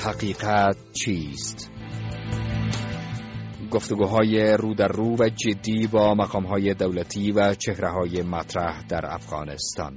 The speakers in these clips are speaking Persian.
حقیقت چیست؟ گفتگوهای رو در رو و جدی با مقامهای دولتی و چهره‌های مطرح در افغانستان.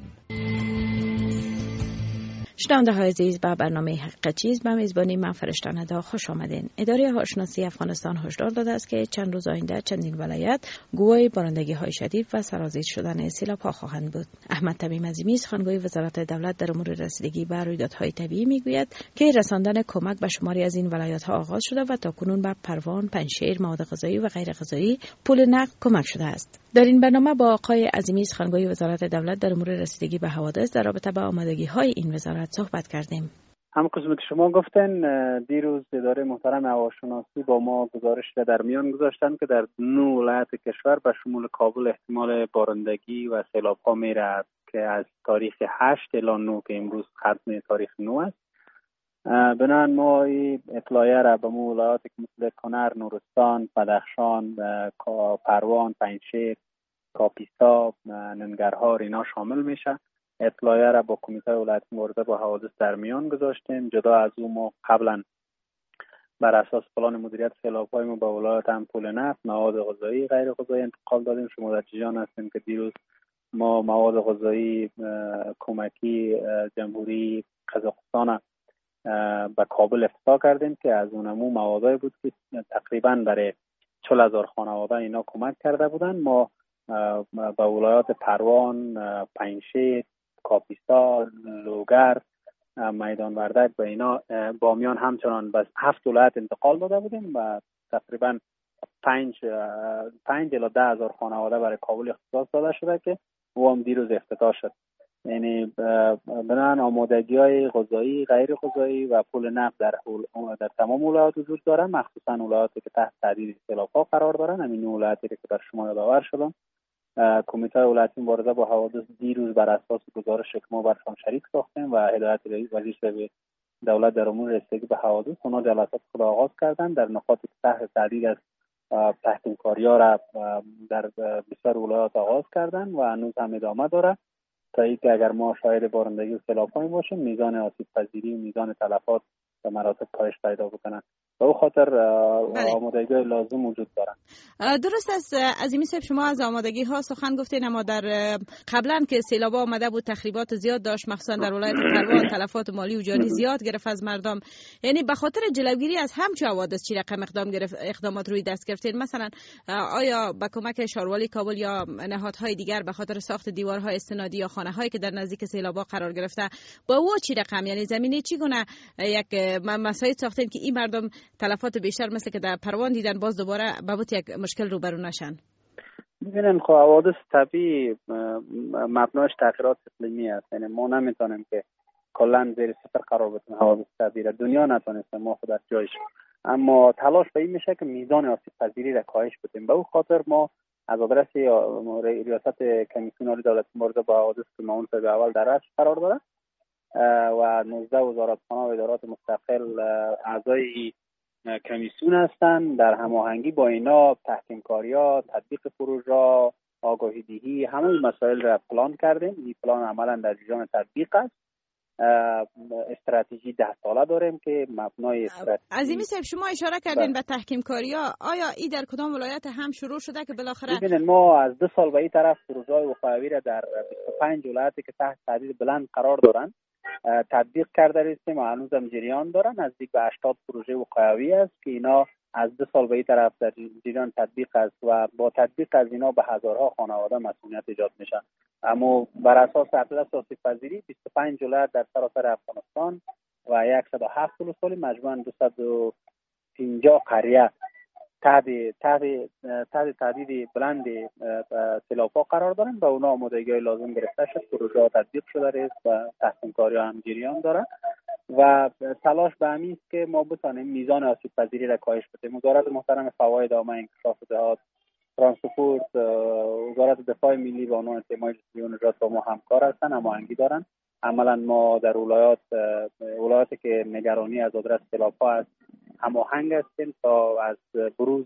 شنونده های عزیز، به برنامه حقیقت چیست به میزبانی من فرشته ندا خوش آمدین. اداره هواشناسی افغانستان هشدار داده است که چند روز آینده چندین ولایت گواه بارندگی های شدید و سرازیر شدن سیلاب‌ها خواهند بود. احمد تمیم عظیمی، سخنگوی وزارت دولت در امور رسیدگی به رویدادهای طبیعی میگوید که رساندن کمک به شماری از این ولایت ها آغاز شده و تاکنون به پروان، پنجشیر، مواد غذایی و غیر غذایی پول نقد کمک شده است. در این برنامه با آقای عظیمی، سخنگوی وزارت دولت در امور رسیدگی به حوادث، در رابطه با آمادگی های این وزارت صحبت کردیم. هم قسمی که شما گفتن، دیروز اداره محترم هواشناسی با ما گزارش را در میان گذاشتن که در 9 ولایت کشور به شمول کابل احتمال بارندگی و سیلاب‌ها میرد که از تاریخ 8 الی 9 که امروز ختم تاریخ 9 است. بنابراین ما اطلاعیه را به ولایات مثل کنر، نورستان، بدخشان، پروان، پنجشیر، کاپیسا، ننگرهار اینا شامل میشه. اطلاعیه را با کمیته ولایت مبارزه با حوادث در میان گذاشتیم. جدا از اون ما قبلا بر اساس پلان مدیریت سیلاب‌های ما به ولایت هم پول نفت، مواد غذایی، غیر غذایی انتقال دادیم. شما در جریان هستیم که دیروز ما مواد غذایی کمکی جمهوری قزاقستان به کابل افتتاح کردیم که از اونمو موادی بود که تقریبا برای 40,000 خانواده اینا کمک کرده بودن. ما به ولایات پروان، پنجشیر، کاپیسا، لوگر، میدان وردک و اینا بامیان همچنان به 7 ولایت انتقال داده بودیم و تقریبا 5 الی 10,000 خانواده برای کابل اختصاص داده شده که او هم دیروز افتتاح شد. یعنی بنابراین آمادگی‌های غذایی، غیر غذایی و پول نقد در تمام ولایات وجود داره، مخصوصا ولایاتی که تحت تهدید سیلاب‌ها قرار دارن. همین ولایاتی که بر شما یادآور شدم. کمیته ولایتی مبارزه با حوادث دیروز بر اساس گزارش که ما برشان شریک ساختیم و هدایت رئیس وزیر دولت در امور رسیدگی به حوادث، اونا جلسات خود آغاز کردن در نقاطی که تحت تهدید از تحکیم‌کاری‌ها را در بسیار ولایات آغاز کردن و هنوز هم ادامه داره تا اینکه اگر ما شاهد بارندگی و سیلاب‌هایی باشیم میزان آسیب پذیری و میزان تلفات به مراتب کاهش پیدا بکنن. به او خاطر آمادگی لازم وجود دارن. درست است. عظیمی صاحب، شما از آمادگی ها سخن گفتین، اما در قبلا که سیلاب آمده بود تخریبات زیاد داشت، مخصوصا در ولایت پروان تلفات مالی و جانی زیاد گرفت از مردم. یعنی به خاطر جلوگیری از همچین حوادث چی رقم اقدامات روی دست گرفتین؟ مثلا آیا با کمک شاروالی کابل یا نهادهای دیگر به خاطر ساخت دیوارهای استنادی یا خانه‌هایی که در نزدیک سیلاب‌ها قرار گرفته با او چی رقم، یعنی زمینه چی گونه یک مسائل ساختین که این مردم تلفات بیشتر مثل که در پروان دیدن باز دوباره به بود یک مشکل روبرو نشن؟ ببینن خب حوادث طبیعی مبناش تغییرات اقلیمی است. یعنی ما نمیتونیم که کلا زیر صفر قرار بدیم حوادث طبیعی. دنیا نتونسته ما خود از جایش، اما تلاش به این میشه که میزان آسیب پذیری را کاهش بدیم. به اون خاطر ما از آدرس ریاست کمیسیون عالی دولت مبارزه با حوادث که معاون به اول در رأس قرار داره و 19 وزارتخانه و ادارات مستقل اعضای کمیسیون هستند، در هماهنگی با اینا تحکیم‌کاری‌ها، تطبیق پروژه، آگاهی دهی، همه این مسائل را پلان کردیم. این پلان عملا در جریان تطبیق است. استراتژی 10 ساله داریم که مبنای استراتژی. عظیمی صاحب، شما اشاره کردین به تحکیم‌کاری‌ها. آیا این در کدام ولایت هم شروع شده که بالاخره؟ ببینید ما از 2 سال به این طرف پروژه‌های وقایوی را در 25 ولایتی که تحت تهدید بلند قرار دارن تطبیق کرده هستیم و هنوز هم جریان دارن. نزدیک به 80 پروژه وقایوی است که اینا از 2 سال به این طرف در جریان تطبیق است و با تطبیق از اینا به هزارها خانواده مسئولیت ایجاد میشه. اما بر اساس اطلاس آسیب پذیری 25 ولایت در سراسر افغانستان و 107 ولسوالی مجموعاً 250 قریه تحت تهدید بلند سیلاب‌ها قرار دارن. به اونا آمادگی لازم گرفته شد، پروژه تطبیق شده است و تحکیم‌کاری هم جریان داره و تلاش به همین است که ما بتونیم میزان آسیب پذیری را کاهش بدیم. وزارت محترم فواید عامه، انکشاف دهات، ترانسپورت، وزارت دفاع ملی و عنوان تیمای جزئی و نجات با ما همکار هستن، هماهنگی دارن. عملا ما در ولایاتی که نگرانی از آدرس سیلاب‌ها است هماهنگ هستیم تا از بروز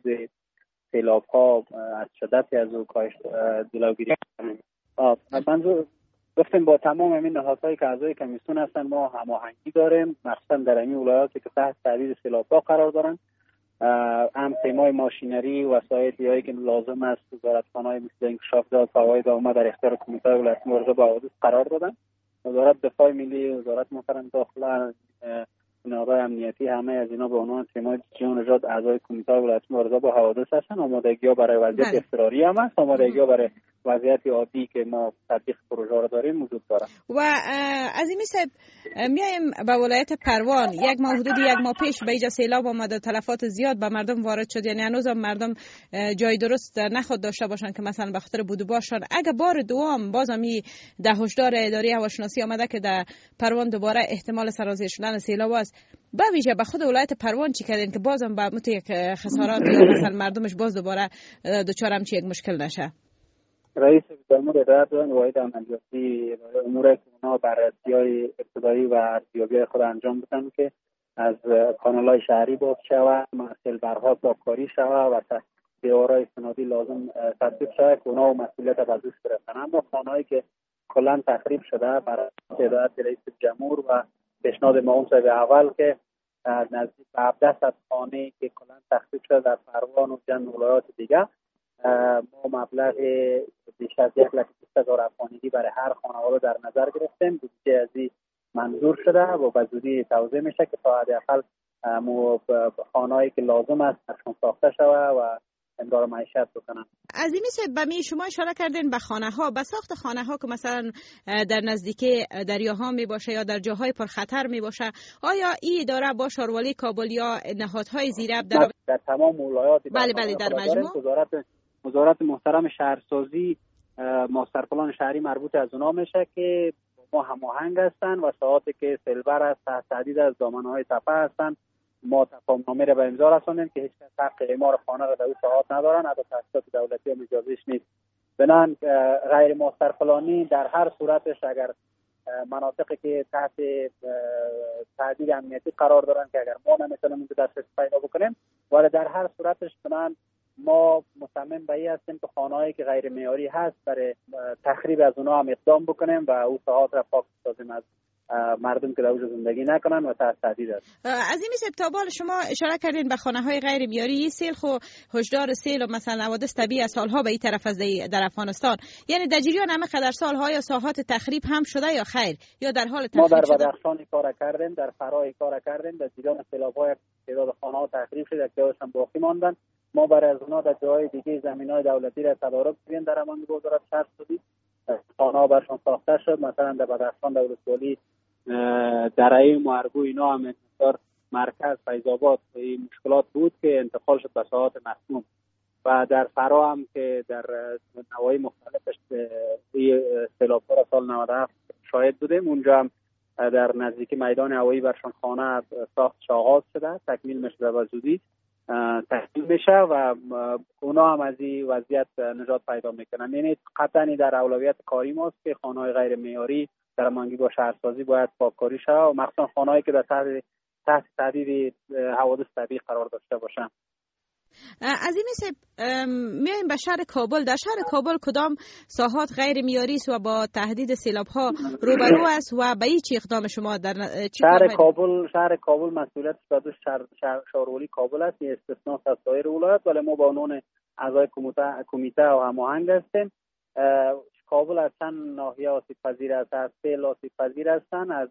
سیلاب‌ها از شدت از او کاهش جلوگیری کنیم. گفتیم با تمام این نهادهای که اعضای کمیسیون هستن ما هماهنگی داریم، مخصوصا در این ولایاتی که تحت تهدید سیلاب‌ها قرار دارن. هم تیمای ماشینری و وسایلی که لازم است وزارتخانه‌های مثل انکشاف داد فواید عامه در اختیار کمیته ولایت مبارزه با حوادث قرار دادن. وزارت دفاع ملی، وزارت محترم داخله، نهادهای امنیتی، همه از اینا به عنوان تیمای جان نجات اعضای کمیته ولایت مبارزه با حوادث هستن. آمادگی‌ها برای وضعیت اضطراری هم هست، آمادگی‌ها برای وضعیت عادی که ما تطبیق پروژه را داریم وجود داره. و عزیمی صاحب میایم به ولایت پروان. یک ماه حدود یک ماه پیش به اینجا سیلاب آمد و تلفات زیاد به مردم وارد شد. یعنی هنوز هم مردم جای درست نخود داشته باشن که مثلا به خاطر بود و باشن. اگه بار دوم بازم این هشدار اداره هواشناسی آمده که در پروان دوباره احتمال سرازیر شدن سیلاب است، به ویژه به خود ولایت پروان چی کردین که بازم به مت یک خسارات یا مثلا مردمش باز دوباره دچار همچین یک مشکل نشه؟ رئیس بیمار اداره دادن واحد عملیاتی امور که اونا بررسی‌های ابتدایی و ارزیابی خود انجام بدن که از کانال‌های شهری باز شود، سیلبرها پاککاری شود و دیوارهای سنادی لازم تطبیق شود که اونا مسئولیت از دوش برسن. اما خانه‌هایی که کلا تخریب شده برای هدایت رئیس جمهور و پیشنهاد معاون صاحب اول که نزدیک به 1700 خانه که کلا تخریب شده در پروان و جمع ولایات دیگه ما مبلغ بیش از 1,20,000 افغانی برای هر خانواده در نظر گرفتیم. بودجه از این منظور شده و به زودی توزیع میشه که تا حداقل خانه‌ای که لازم است برشون ساخته شود و امرار معیشت بکنن. عزیمی صاحب به شما اشاره کردین به خانه‌ها، به ساخت خانه‌ها که مثلا در نزدیکی دریاها می باشه یا در جاهای پرخطر می باشه، آیا این اداره با شاروالی کابل یا نهادهای زیراب در تمام ولایات بله در مجموع وزارت محترم شهرسازی ماستر پلان شهری مربوط از اونا میشه که ما هماهنگ هستن و ساعاتی که سیلور است تحت تهدید از دامنه‌های تپه هستن ما تفاهم‌نامه را به امضا رساندیم که هیچ کس حق اعمار خانه را در اون ساعات ندارن، حتی تأسیسات دولتی هم اجازهش نیست. بنابراین غیر ماستر پلانی در هر صورتش اگر مناطقی که تحت تهدید امنیتی قرار دارن که اگر ما نمیتونیم اونجا دسترسی پیدا بکنیم، ولی در هر صورتش بنابراین ما مصمم به این هستیم که خانه‌هایی که غیر معیاری هست برای تخریب از اونها هم اقدام بکنیم و اون ساعات را پاک سازیم از مردم که در اونجا زندگی نکنن و تحت تهدید است. عزیمی صاحب تا بال شما اشاره کردین به خانه‌های غیر معیاری. سیل خو هشدار سیل و مثلا حوادث طبیعی از سالها به این طرف از در افغانستان، یعنی در جریان همه قدر سالها یا ساحات تخریب هم شده یا خیر یا در حال تخریب شده؟ ما در بدخشان کار کردیم، در فرای کار کردیم، در جریان سیلاب‌های تعداد خانه‌ها تخریب شده که هم باقی ماندن. ما برای از اونها در جای دیگه زمین‌های دولتی را تدارک کردیم در امان وزارت شهرسازی. خانه‌ها برشون ساخته شد، مثلا در بدخشان در ولسوالی درعی مارگو اینا هم انتظار مرکز فیض‌آباد این مشکلات بود که انتقال شد به ساحات مسموم و در فرا هم که در نواحی مختلفش سیلاب‌ها را سال 97 شاهد بودیم. اونجا هم در نزدیک میدان هوایی برشان خانه ساختش آغاز شده، تکمیل میشه و زودی تکمیل میشه و اونا هم از این وضعیت نجات پیدا میکنن. یعنی قطعا در اولویت کاری ماست که خانه‌های غیر معیاری در هماهنگی با شهرسازی باید پاککاری شود و مخصوصا خانه‌هایی که در تحت تهدید حوادث طبیعی قرار داشته باشند. عزیمی صاحب میایم به شهر کابل. در شهر کابل کدام ساحات غیر معیاری است و با تهدید سیلاب‌ها روبرو است و به چه اقدام شما در شهر کابل مسئولیت شهروالی کابل است، استثناء از سایر ولایات، ولی ما با عنوان اعضای کمیته و هماهنگ هستیم. کابل از چند ناحیه آسیب پذیر است، از سیل آسیب پذیر هستند، از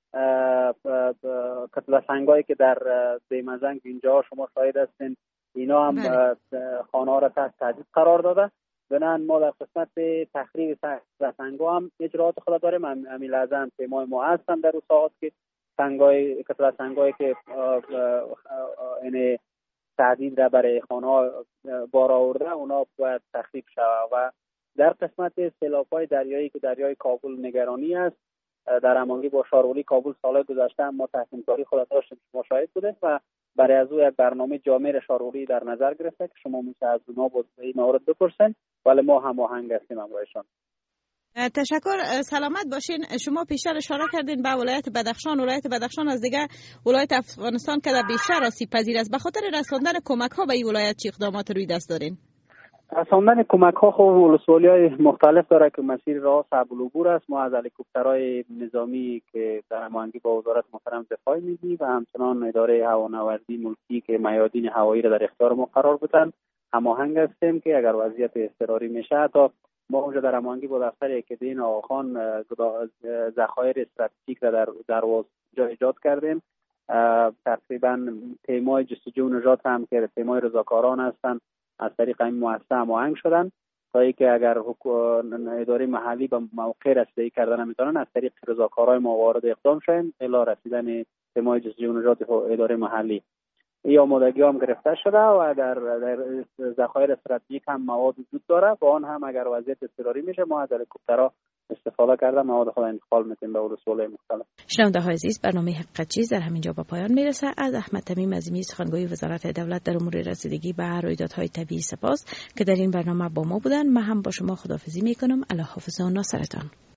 کتله سنگایی که در دیمزنگ اینجا شما شاهد هستین اینا هم خانه ها را تحت تهدید قرار داده. بنابراین ما در قسمت تخریب سنگا هم اجرات خود داریم. همین لحظه هم تیمای ما هستن در اون ساعات که کتله سنگایی که این تهدید را برای خانه ها بار آورده اونا باید تخریب شود و در قسمت سیلاب‌های دریایی که دریای کابل نگرانی است در هماهنگی با شهروالی کابل سال گذشته ما تحسین کاری خود داشتیم، شما شاهد بودید و برای از او یک برنامه جامع شهروالی در نظر گرفته که شما میشه از اونها با این مورد بپرسین، ولی ما هماهنگ هستیم همراهشان. تشکر، سلامت باشین. شما پیشتر اشاره کردین به ولایت بدخشان. ولایت بدخشان از دیگه ولایت افغانستان که در بیشتر آسیب پذیر است. به خاطر رساندن کمک ها به این ولایت چه اقدامات روی دست دارین؟ رساندن کمک ها خب ولسوالی‌های مختلف داره که مسیر راه صعب العبور است. ما از هلیکوپترهای نظامی که در هماهنگی با وزارت محترم دفاع میدیم و همچنان اداره هوانوردی ملکی که میادین هوایی را در اختیار ما قرار بدن هماهنگ هستیم که اگر وضعیت اضطراری میشه حتی ما اونجا در هماهنگی با دفتر اکیدین آقاخان ذخایر استراتژیک را در جا ایجاد کردیم. تقریبا تیمای جستجو و نجات هم که تیمای رضاکاران هستند از طریق این مؤسسه هماهنگ شدن تا اینکه اگر اداره محلی به موقع رسیدگی کردن نمیتونن از طریق رضاکارای ما وارد اقدام شویم الی رسیدن تیمای جستجو و نجات اداره محلی. این آمادگی هم گرفته شده و در ذخایر استراتژیک هم مواد وجود داره. با آن هم اگر وضعیت اضطراری میشه ما از هلیکوپترها استفاده کرده مواد خود انتقال میتیم به ولسوالی مختلف. شنونده‌های عزیز، برنامه حقیقت چیز در همینجا به پایان میرسه. از احمد تمیم عظیمی سخنگوی وزارت دولت در امور رسیدگی به رویدادهای طبیعی سپاس که در این برنامه با ما بودن. من هم با شما خداحافظی میکنم. الله حافظ و ناصرتان.